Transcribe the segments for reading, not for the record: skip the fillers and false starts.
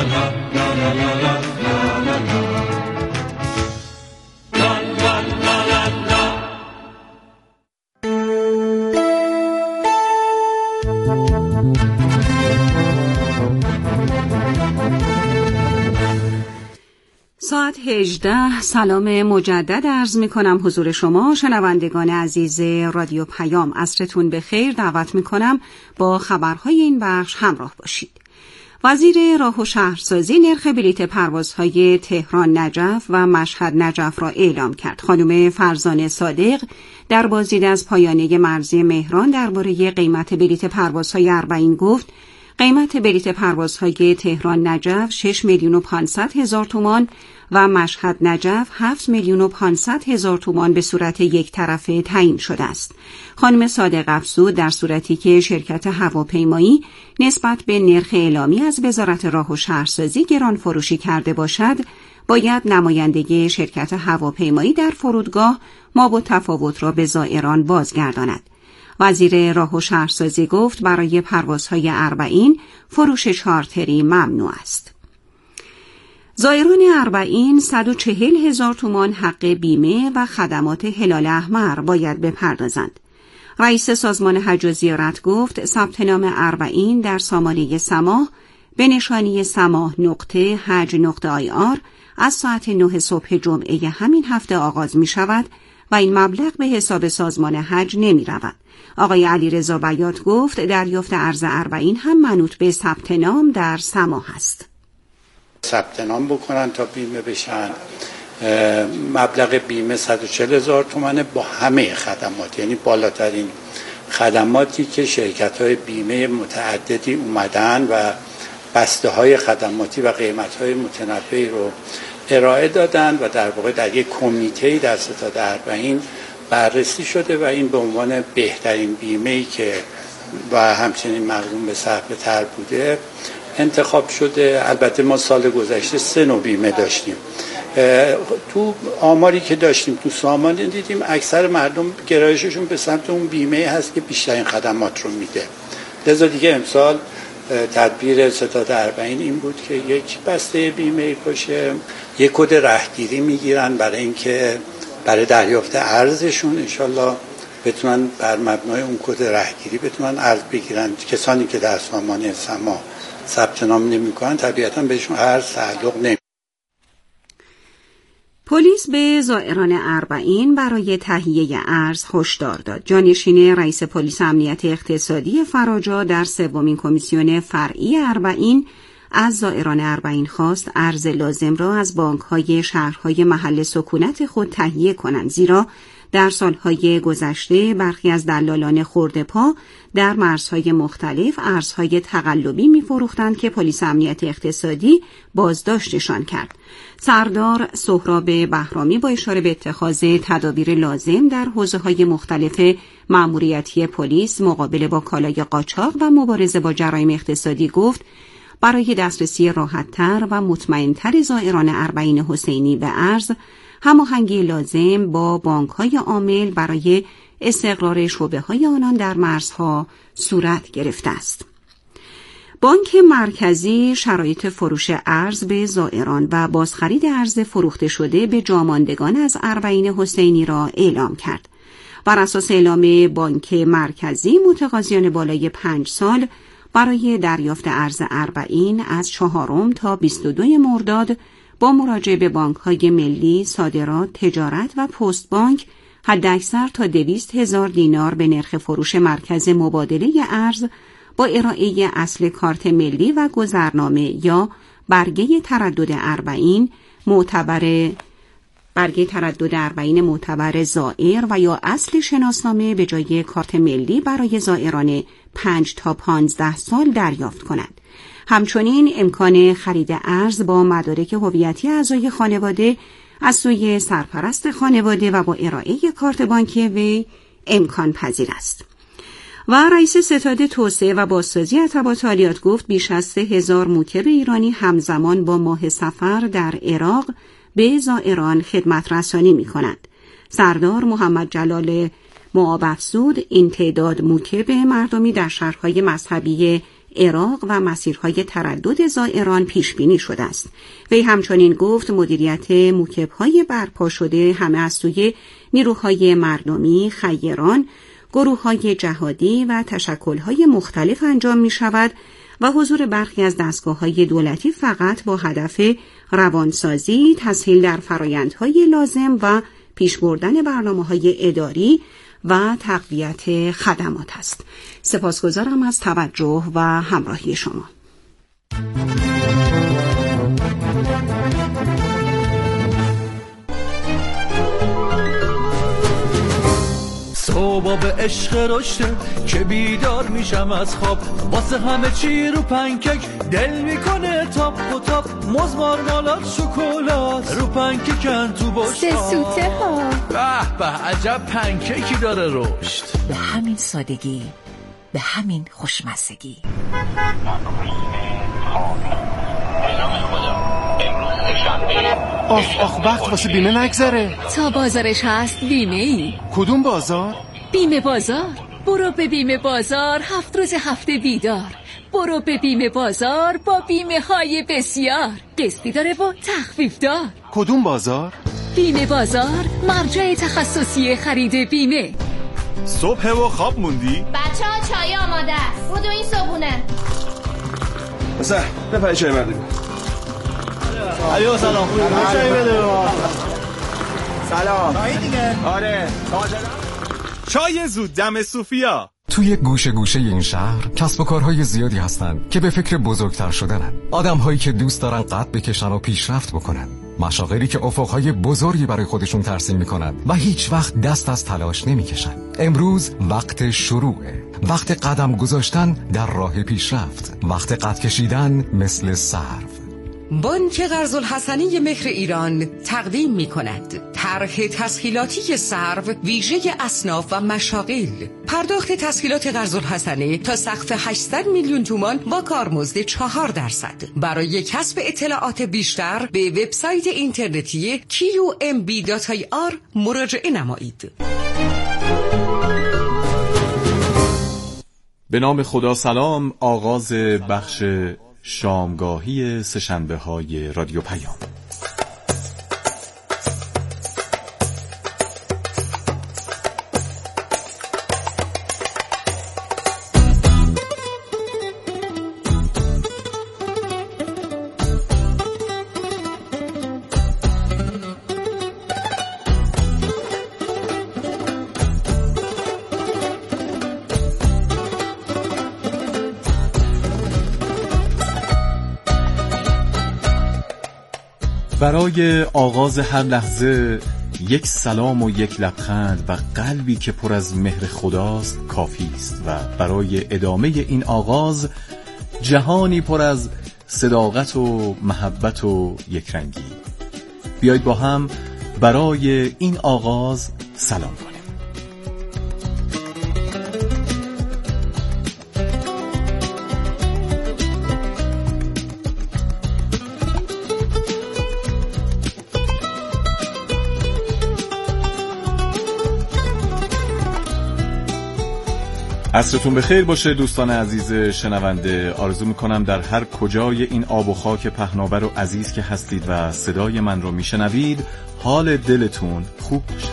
ساعت 18. سلام مجدد عرض می کنم حضور شما شنوندگان عزیز رادیو پیام. عصرتون بخیر. دعوت می کنم با خبرهای این بخش همراه باشید. وزیر راه و شهرسازی نرخ بلیت پروازهای تهران نجف و مشهد نجف را اعلام کرد. خانم فرزانه صادق در بازدید از پایانه مرزی مهران درباره قیمت بلیت پروازهای اربعین گفت قیمت بلیت پروازهای تهران نجف 6,500,000 تومان و مشهد نجف 7,500,000 تومان به صورت یک طرفه تعیین شده است. خانم صادق افزود در صورتی که شرکت هواپیمایی نسبت به نرخ اعلامی از وزارت راه و شهرسازی گران فروشی کرده باشد، باید نمایندگی شرکت هواپیمایی در فرودگاه مابالتفاوت را به زائران بازگرداند. وزیر راه و شهرسازی گفت برای پروازهای اربعین فروش چارتری ممنوع است. زائران اربعین 140,000 تومان حق بیمه و خدمات هلال احمر باید بپردازند. رئیس سازمان حج و زیارت گفت ثبت نام اربعین در سامانه سماح به نشانی samah.haj.ir از ساعت 9 صبح جمعه همین هفته آغاز می شود و این مبلغ به حساب سازمان حج نمی رود. آقای علیرضا بیات گفت دریافت ارز اربعین هم منوط به ثبت نام در سماح است. ثبت نام بکنن تا بیمه بشن. مبلغ بیمه 140,000 تومانه با همه خدمات، یعنی بالاترین خدماتی که شرکت‌های بیمه متعددی اومدن و بسته‌های خدماتی و قیمت‌های متنوعی رو ارائه دادن و در واقع در یک کمیته در ستاد اربعین بررسی شده و این به عنوان بهترین بیمه‌ای که و همچنین مقرون به صرفه‌تر بوده انتخاب شده. البته ما سال گذشته 3 نوع بیمه داشتیم. تو آماری که داشتیم تو سامان دیدیم اکثر مردم گرایششون به سمت اون بیمه هست که بیشترین خدمات رو میده. لذا دیگه امسال تدبیر ستاد اربعین این بود که یک بسته بیمه باشه، یک کد رهگیری میگیرن برای اینکه برای دریافت ارزشون انشالله بتونن بر مبنای اون کد رهگیری بتونن ارز بگیرن. کسانی که در سامانه سماح ثبت نام نمی‌کنن طبیعتاً بهشون ارز تعلق نمی‌کنه. پلیس به زائران اربعین برای تهیه ارز هشدار داد. جانشین رئیس پلیس امنیت اقتصادی فراجا در 3مین کمیسیون فرعی اربعین از زائران اربعین خواست ارز لازم را از بانک‌های شهرهای محل سکونت خود تهیه کنند، زیرا در سالهای گذشته برخی از دلالان خرده‌پا در مرزهای مختلف ارزهای تقلبی می‌فروختند که پلیس امنیت اقتصادی بازداشتشان کرد. سردار سهراب بهرامی با اشاره به اتخاذ تدابیر لازم در حوزه‌های مختلف مأموریتی پلیس مقابله با کالای قاچاق و مبارزه با جرایم اقتصادی گفت برای دسترسی راحت‌تر و مطمئن‌تر زائران اربعین حسینی به ارز، هماهنگی لازم با بانک‌های عامل برای استقرار شعبه‌های آنان در مرزها صورت گرفته است. بانک مرکزی شرایط فروش ارز به زائران و بازخرید ارز فروخته شده به جاماندگان از اربعین حسینی را اعلام کرد. بر اساس اعلام بانک مرکزی متقاضیان بالای 5 سال برای دریافت ارز اربعین از 4 تا 22 مرداد با مراجعه به بانک‌های ملی، صادرات، تجارت و پست بانک حداکثر تا 200,000 دینار به نرخ فروش مرکز مبادله ارز با ارائه اصل کارت ملی و گذرنامه یا برگه تردد اربعین معتبر زائر و یا اصل شناسنامه به جای کارت ملی برای زائران 5 تا 15 سال دریافت کنند. همچنین امکان خرید ارز با مدارک هویتی اعضای خانواده از سوی سرپرست خانواده و با ارائه کارت بانکی وی امکان پذیر است. و رئیس ستاد توسعه و بازسازی ارتباط عالیات گفت بیش از 3,000 موکب ایرانی همزمان با ماه صفر در عراق به زائران خدمت رسانی می کنند. سردار محمد جلال معاب افزود این تعداد موکب مردمی در شهرهای مذهبی عراق و مسیرهای تردد زائران پیش بینی شده است. وی همچنین گفت مدیریت موکب‌های برپا شده همه از سوی نیروهای مردمی، خیران، گروه‌های جهادی و تشکل‌های مختلف انجام می‌شود و حضور برخی از دستگاه‌های دولتی فقط با هدف روانسازی، تسهیل در فرآیندهای لازم و پیش بردن برنامه‌های اداری و تقویت خدمات است. سپاسگزارم از توجه و همراهی شما. صبح به عشق رشته که بیدار میشم از خواب، واسه همه چی رو پنکک دل میکنه تاپ و تاپ، موز مارمالاد شکلات رو پنکیکن تو بشقاب، سه سوته ها به به عجب پنکیکی داره رشد. به همین سادگی، به همین خوشمزگی. آخ وقت واسه بیمه نگذره. تا بازارش هست بیمه ای. کدوم بازار؟ بیمه بازار. برو به بیمه بازار 7 روز هفته بیدار. برو به بیمه بازار با بیمه های بسیار، قسطی داره و تخفیف دار. کدوم بازار؟ بیمه بازار، مرجع تخصصی خرید بیمه. صبح و خواب موندی؟ بچه‌ها چای آماده است. بودو این صبحونه. بسه بپره چای مردم. علیو سلام. چای بده. سلام. چای دیگه. آره. چای زود دم صوفیا. توی گوشه گوشه این شهر کسب و کارهای زیادی هستن که به فکر بزرگتر شدنن. آدم‌هایی که دوست دارن قد بکشن و پیشرفت بکنن. مشاغلی که افقهای بزرگی برای خودشون ترسیم میکنن و هیچ وقت دست از تلاش نمیکشن. امروز وقت شروعه. وقت قدم گذاشتن در راه پیشرفت. وقت قد کشیدن مثل سرو. بانک قرض‌الحسنی مهر ایران تقدیم می‌کند طرح تسهیلاتی سرو ویژه اصناف و مشاغل. پرداخت تسهیلات قرض‌الحسنه تا سقف 800 میلیون تومان با کارمزد 4%. برای کسب اطلاعات بیشتر به وبسایت اینترنتی qmb.ir مراجعه نمایید. به نام خدا. سلام. آغاز بخش شامگاهی سه‌شنبه های رادیو پیام. برای آغاز هر لحظه یک سلام و یک لبخند و قلبی که پر از مهر خداست کافی است و برای ادامه این آغاز جهانی پر از صداقت و محبت و یکرنگی. بیایید با هم برای این آغاز سلام کنیم. عصرتون بخیر باشه دوستان عزیز شنونده. آرزو میکنم در هر کجای این آب و خاک پهناور و عزیز که هستید و صدای من رو میشنوید حال دلتون خوب باشه.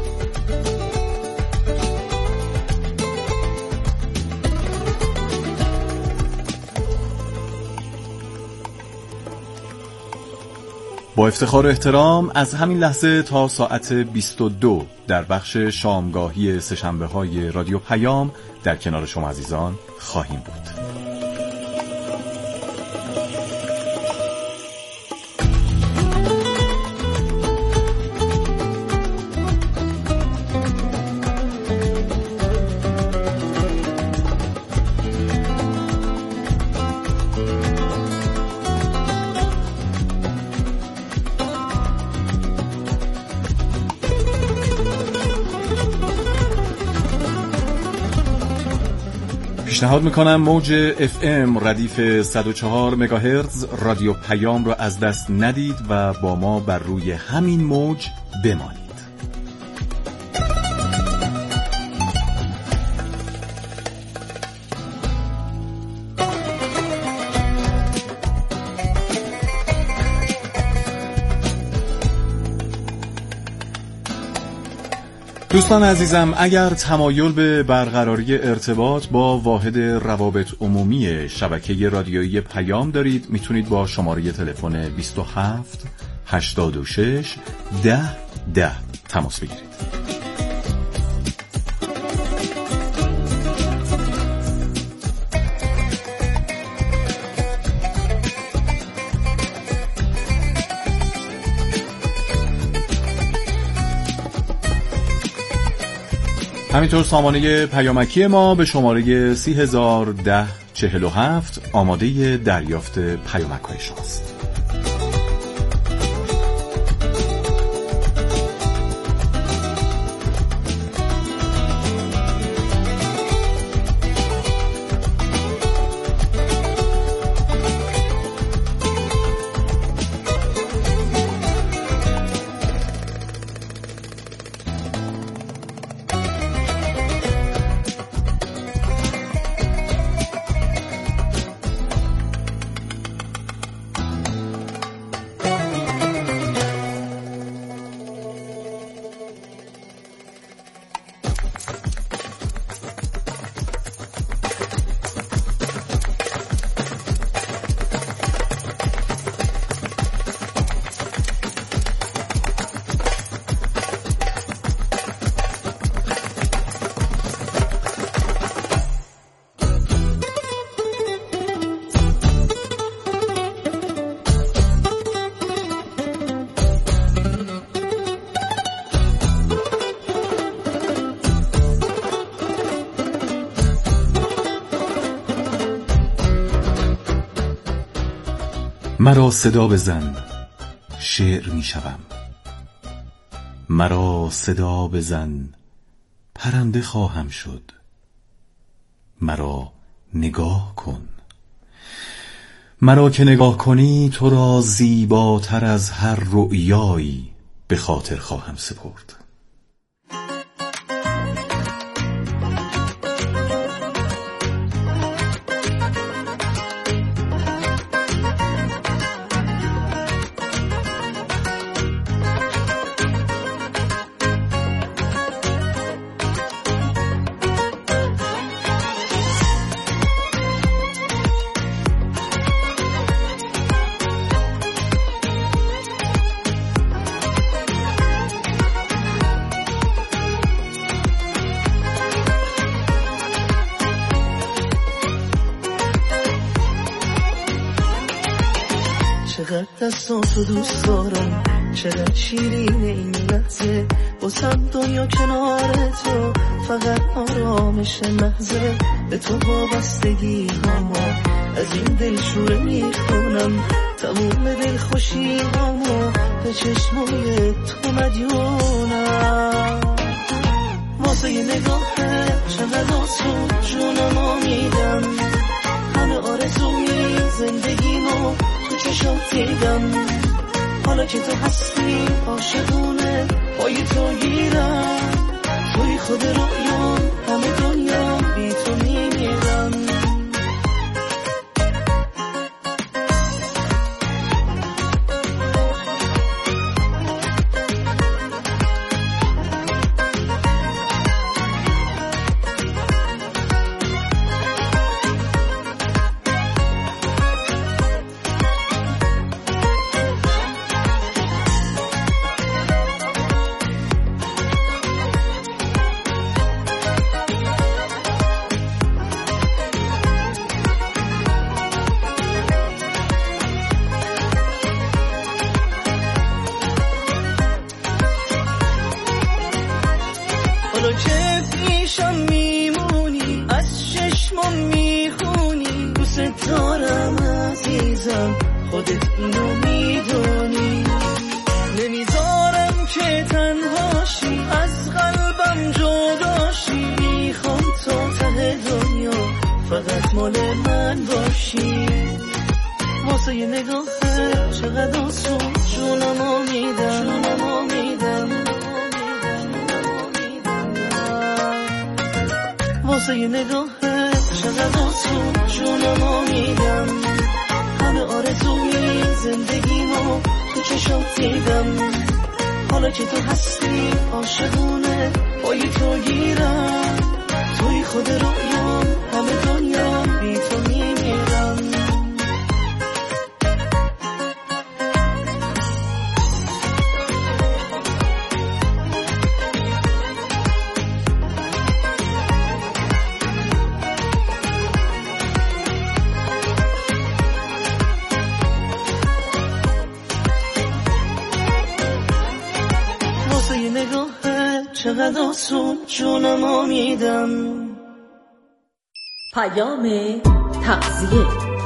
با افتخار و احترام از همین لحظه تا ساعت 22 در بخش شامگاهی سه‌شنبه های رادیو پیام در کنار شما عزیزان خواهیم بود. پیشنهاد میکنم موج FM ردیف 104 مگاهرتز رادیو پیام رو از دست ندید و با ما بر روی همین موج بمانید. دوستان عزیزم، اگر تمایل به برقراری ارتباط با واحد روابط عمومی شبکه رادیویی پیام دارید، میتونید با شماره تلفن 27 86 10 10 تماس بگیرید. همینطور سامانه پیامکی ما به شماره 3010 47 آماده دریافت پیامک‌های شماست. مرا صدا بزن، شعر می شوم. مرا صدا بزن، پرنده خواهم شد. مرا نگاه کن، مرا که نگاه کنی تو را زیباتر از هر رؤیایی به خاطر خواهم سپرد. چقدر دستاتو دوست دارم، چقدر شیرین این لحظه، بازم دنیا کنار تو فقط آرامش محضه. به تو وابستگی هامو از این دل شوره میخونم، تموم دل خوشی هامو به چشمای تو مدیونم. واسه یه نگاهه چقدر آسون جونمو میدم، همه آرزوی زندگیمو تو چشات دیدم. حالا که تو هستی عاشقونه پای تو گیرم، توی خود رویام همه دنیا بی تو میمیرم. حالا که پیشم میمونی از چشمم میخونی، دوست دارم عزیزم خودت اینو میدونی. نمیذارم که تنهاشی از قلبم جداشی، میخوام تا ته دنیا فقط مال من باشی. واسه یه نگاهه چقدر آسون جونمو میدم. واسه یه نگاهه چقدر آسون جونمو میدم، همه آرزوی زندگیمو تو چشات دیدم. حالا که تو هستی عاشقونه پای تو گیرم، توی خود رویام، همه دنیا بی تو میمیرم. چقدر آسون جونمو میدم. پیام تغذیه.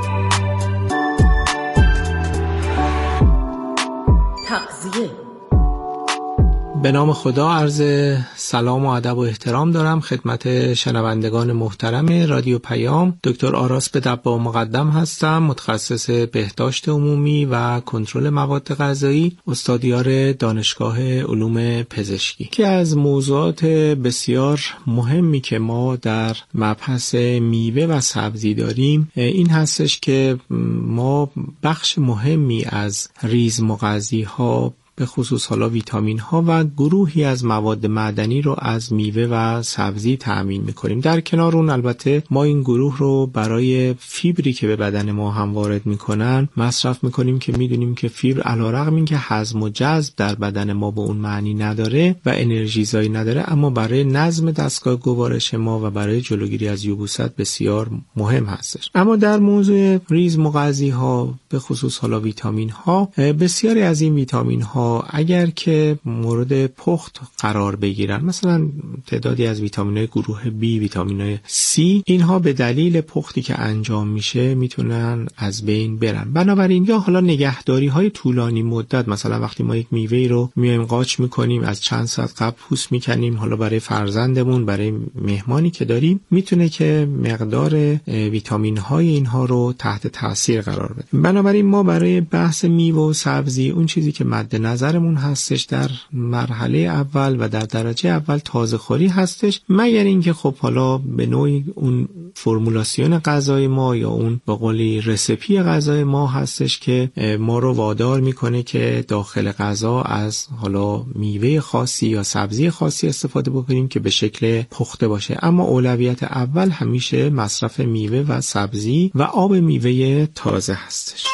به نام خدا عرض سلام و ادب و احترام دارم خدمت شنوندگان محترم رادیو پیام. دکتر آراس بدبا مقدم هستم، متخصص بهداشت عمومی و کنترل مواد غذایی، استادیار دانشگاه علوم پزشکی. که از موضوعات بسیار مهمی که ما در مبحث میوه و سبزی داریم این هستش که ما بخش مهمی از ریزمغذی ها به خصوص حالا ویتامین ها و گروهی از مواد معدنی رو از میوه و سبزی تأمین میکنیم. در کنار اون البته ما این گروه رو برای فیبری که به بدن ما هم وارد میکنن مصرف میکنیم که میدونیم که فیبر علیرغم اینکه هضم و جذب در بدن ما به اون معنی نداره و انرژی زایی نداره، اما برای نظم دستگاه گوارش ما و برای جلوگیری از یبوست بسیار مهم هستش. اما در موضوع ریزمغذی ها به خصوص حالا ویتامین ها، بسیاری از این ویتامین ها اگر که مورد پخت قرار بگیرن، مثلا تعدادی از ویتامین‌های گروه B، ویتامین‌های C، اینها به دلیل پختی که انجام میشه میتونن از بین برن. بنابراین یا حالا نگهداری‌های طولانی مدت، مثلا وقتی ما یک میوه‌ای رو میایم قاچ میکنیم، از چند ساعت قبل پوست میکنیم، حالا برای فرزندمون، برای مهمانی که داریم، میتونه که مقدار ویتامین‌های اینها رو تحت تاثیر قرار بده. بنابراین ما برای بحث میوه و سبزی اون چیزی که مد نظرمون هستش در مرحله اول و در درجه اول تازه خوری هستش، مگر اینکه خب حالا به نوعی اون فرمولاسیون غذای ما یا اون به قولی رسیپی غذای ما هستش که ما رو وادار میکنه که داخل غذا از حالا میوه خاصی یا سبزی خاصی استفاده بکنیم که به شکل پخته باشه. اما اولویت اول همیشه مصرف میوه و سبزی و آب میوه تازه هستش.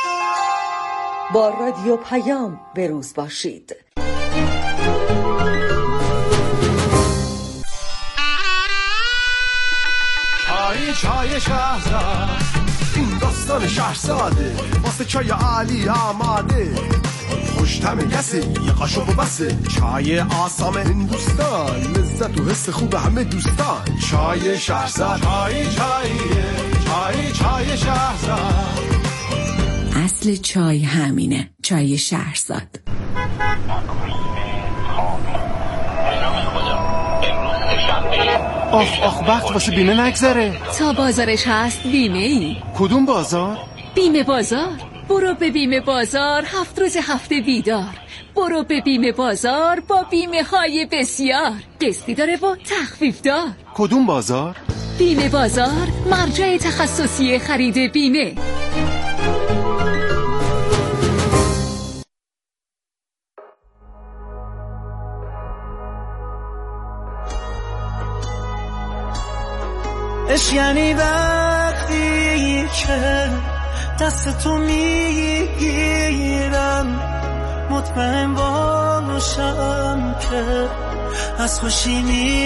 با رادیو پیام بروز باشید. چای شهرزاد، این داستان شهرزاده، واسه چای عالی آماده، خوشتم کسی یه قاشق و بسه، چای آسام هندوستان، لذت و حس خوب همه دوستان. چای شهرزاد، چای شهرزاد. اصل چای همینه، چای شهرزاد. آخ وقت واسه بیمه نگذره. تا بازارش هست بیمه ای. کدوم بازار؟ بیمه بازار. برو به بیمه بازار 7 روز هفته بیدار. برو به بیمه بازار با بیمه های بسیار. قسطی داره و تخفیف دار. کدوم بازار؟ بیمه بازار، مرجع تخصصی خرید بیمه. اش یعنی وقتی که دست تو میگیرم، مطمئن باشم که از خوشی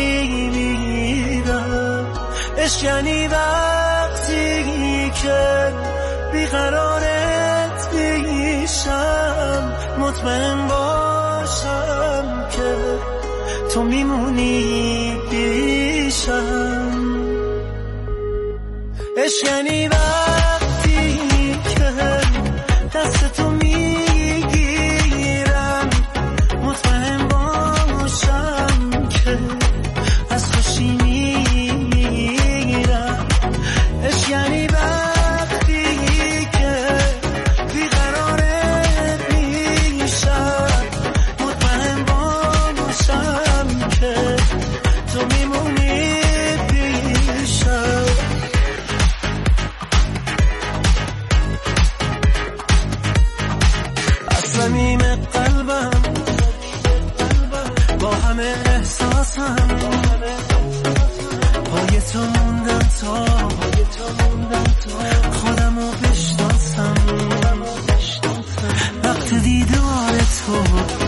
میمیرم. اش یعنی وقتی که بیقرارت میشم، مطمئن باشم که تو میمونی پیشم. اش یعنی وقتی که دست تو میگیرم، مطمئن باشم که از خوشی میمیرم. اش یعنی وقتی که بیقرارت میشم، مطمئن باشم که تو میمونی پیشم. صمیم قلبم با همه احساسم خودمو بشناسم وقت دیدار تو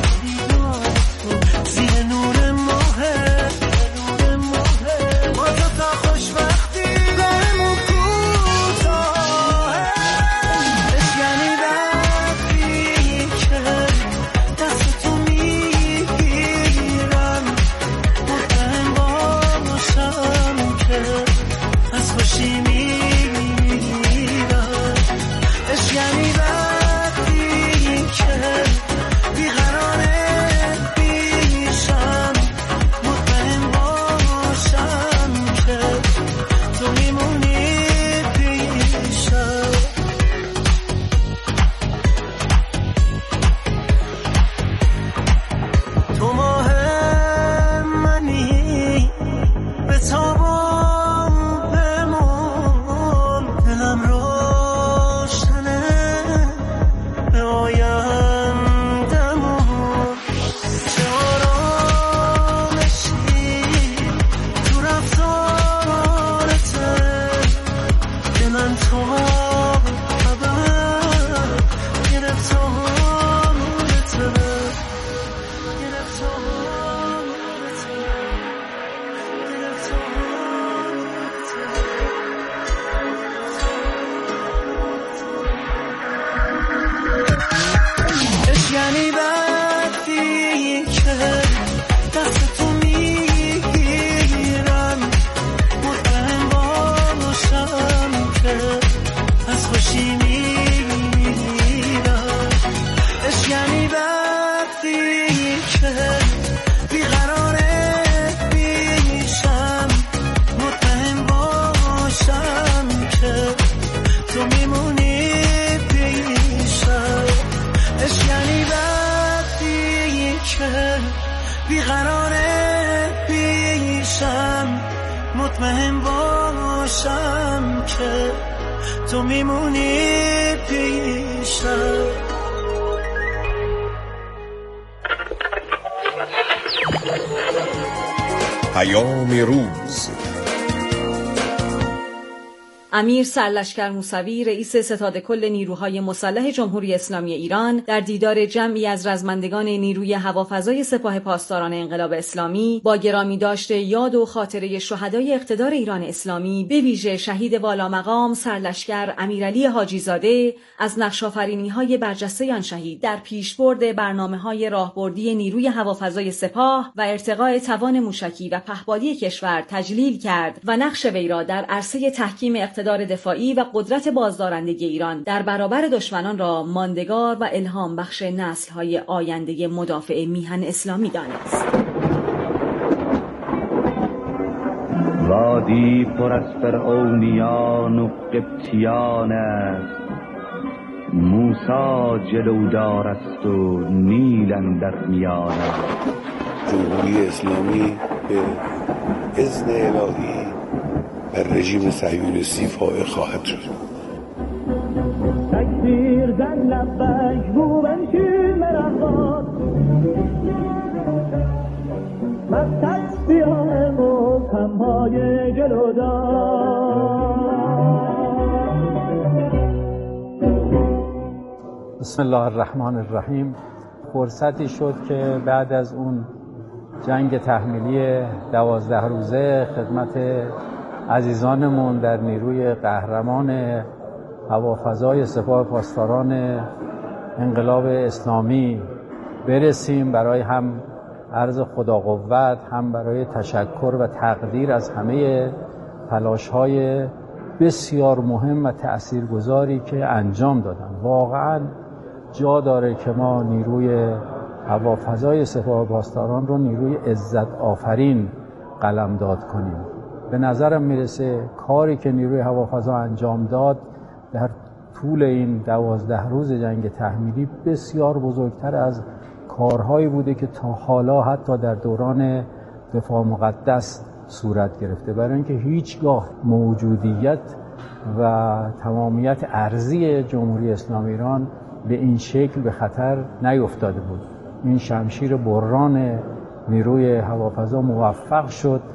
زیر نور ماهه با تو تا خوشبختی دارمو کوتاهه یعنی وقتی که دست تو میگیرم مطمئن باشم که از خوشی میمیرم یعنی وقتی که بیقراره پیشم مطمئن باشم که تو میمونی پیشم تو ماه منی به تابم بمون دلم روشنه به آیندمون چه آرامشی تو رفتارته دلم تو خبر گرفتارته یعنی وقتی که دست تو میگیرم مطمئن باشم که از خوشی میمیرم یعنی وقتی که بیقراره پیشم مطمئن باشم که تو میمونی پیشم یعنی وقتی که بیقراره پیشم مطمئن باشم که تو میمونی پیشم پیام روز. امیر سرلشکر موسوی رئیس ستاد کل نیروهای مسلح جمهوری اسلامی ایران در دیدار جمعی از رزمندگان نیروی هوافضای سپاه پاسداران انقلاب اسلامی با گرامی داشته یاد و خاطره شهدای اقتدار ایران اسلامی به ویژه شهید والامقام سرلشکر امیرعلی حاجی زاده از نقش‌آفرینی‌های برجسته آن شهید در پیشبرد برنامه‌های راهبردی نیروی هوافضای سپاه و ارتقاء توان موشکی و پهپادی کشور تجلیل کرد و نقش وی را در عرصه تحکیم اقتدار دفاعی و قدرت بازدارندگی ایران در برابر دشمنان را ماندگار و الهام بخش نسل‌های آینده مدافع میهن اسلامی دانست. وادی پر از فرعونیان و قبطیان است، موسی جلودار است و نیل اندر میان است. جمهوری اسلامی به اذن الهی بر رژیم صهیونیستی فائق خواهد شد. تکبیر زن لبک گو بنشین مرخات مقصد بیان و کمهای جلودار. بسم الله الرحمن الرحیم. فرصتی شد که بعد از اون جنگ تحمیلی 12 روزه خدمت عزیزانمون در نیروی قهرمان هوافضای سپاه پاسداران انقلاب اسلامی برسیم، برای هم عرض خدا قوت، هم برای تشکر و تقدیر از همه تلاش‌های بسیار مهم و تأثیرگذاری که انجام دادن. واقعاً جا داره که ما نیروی هوافضای سپاه پاسداران رو نیروی عزت آفرین قلمداد کنیم. به نظرم میرسه کاری که نیروی هوافضا انجام داد در طول این 12 روز جنگ تحمیلی بسیار بزرگتر از کارهایی بوده که تا حالا حتی در دوران دفاع مقدس صورت گرفته، برای اینکه هیچگاه موجودیت و تمامیت ارضی جمهوری اسلامی ایران به این شکل به خطر نیفتاده بود. این شمشیر بران نیروی هوافضا موفق شد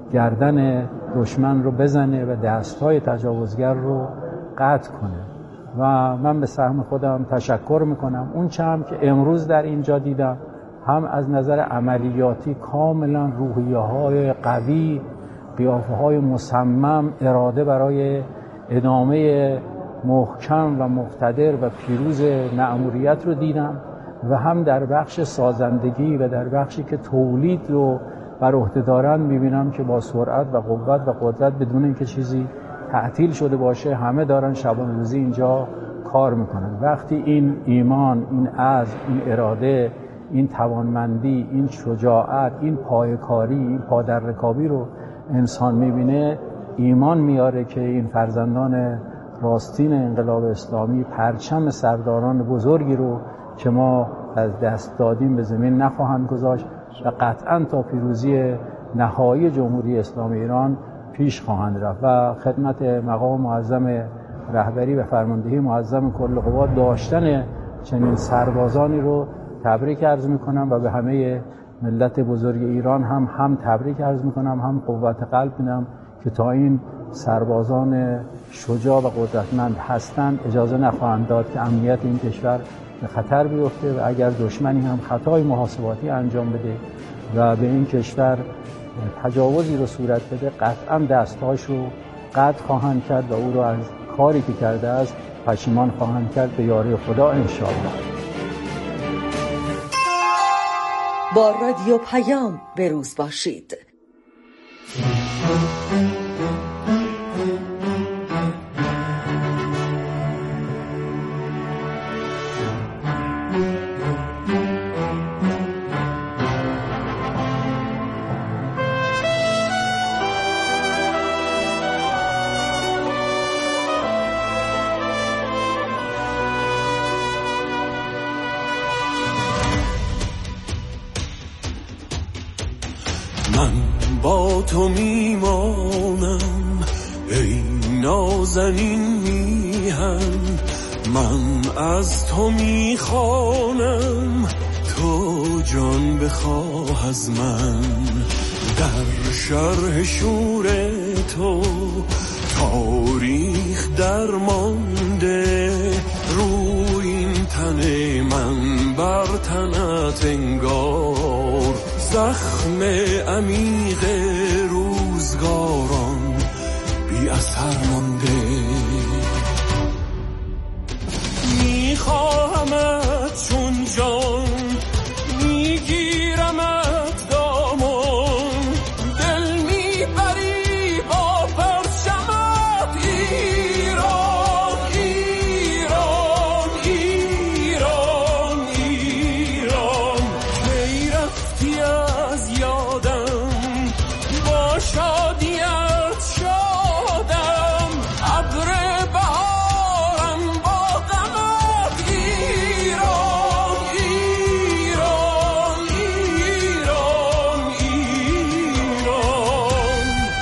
گردن دشمن رو بزنه و دستهای تجاوزگر رو قطع کنه. و من به سهم خودم تشکر میکنم. اون چم که امروز در اینجا دیدم هم از نظر عملیاتی کاملا روحیه‌های قوی، قیافه‌های مصمم، اراده برای ادامه محکم و مقتدر و پیروز مأموریت رو دیدم و هم در بخش سازندگی و در بخشی که تولید رو بر عهده دارن میبینم که با سرعت و قوت و قدرت بدون اینکه چیزی تعطیل شده باشه همه دارن شبانه روزی اینجا کار میکنن. وقتی این ایمان، این عزم، این اراده، این توانمندی، این شجاعت، این پایه‌کاری، این پادررکابی رو انسان میبینه، ایمان میاره که این فرزندان راستین انقلاب اسلامی پرچم سرداران بزرگی رو که ما از دست دادیم به زمین نخواهند گذاشت و قطعاً تا پیروزی نهایی جمهوری اسلامی ایران پیش خواهند رفت. و خدمت مقام معظم رهبری و فرماندهی معظم کل قوات داشتن چنین سربازانی رو تبریک عرض میکنم و به همه ملت بزرگ ایران هم تبریک عرض میکنم، هم قوت قلب میدم که تا این سربازان شجاع و قدرتمند هستند اجازه نخواهند داد که امنیت این کشور به خطر بیفته و اگر دشمنی هم خطای محاسباتی انجام بده و به این کشور تجاوزی رو صورت بده قطعا دستهاش رو قطع خواهند کرد و او رو از کاری که کرده است پشیمان خواهند کرد به یاری خدا انشاءالله. با رادیو پیام به روز باشید. من با تو میمانم ای نازنین میهن، من از تو میخوانم تو جان بخواه از من. در شرح شور تو تاریخ درمانده، روی این تن من بر تنت انگار زخم عمیق روزگاران بی اثر مانده. میخواهمت چون جان، میگیرمت دامان، دل میبری با پرچمت ایران ایران ایران ایران. کی رفتی از یادم با شادیت شادم، ابر بهارم با غمت ایران ایران ایران ایران.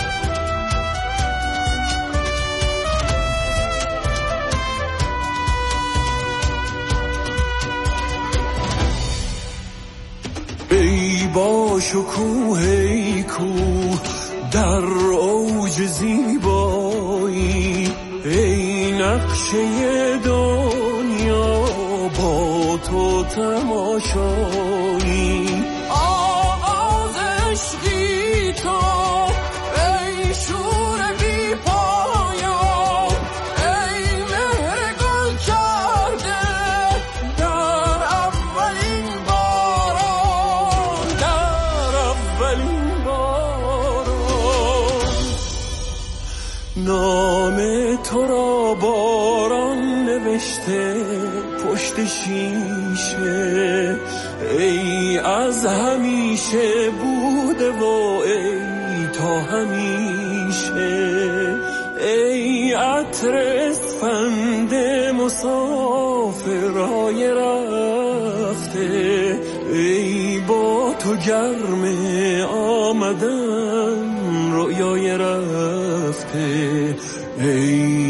ای با شکوه ای کوه در اوج زیبایی، ای نقشه دنیا با تو تماشایی. آغاز عشقی تو ای شور بی پایان، ای مهر گل کرده در اولین باران، در اولین باران. نام تو را باران نوشته پشت شیشه، ای از همیشه بوده و ای تا همیشه. ای عطر اسفند مسافرهای رفته، ای با تو گرم آمدن رویای رفته. ای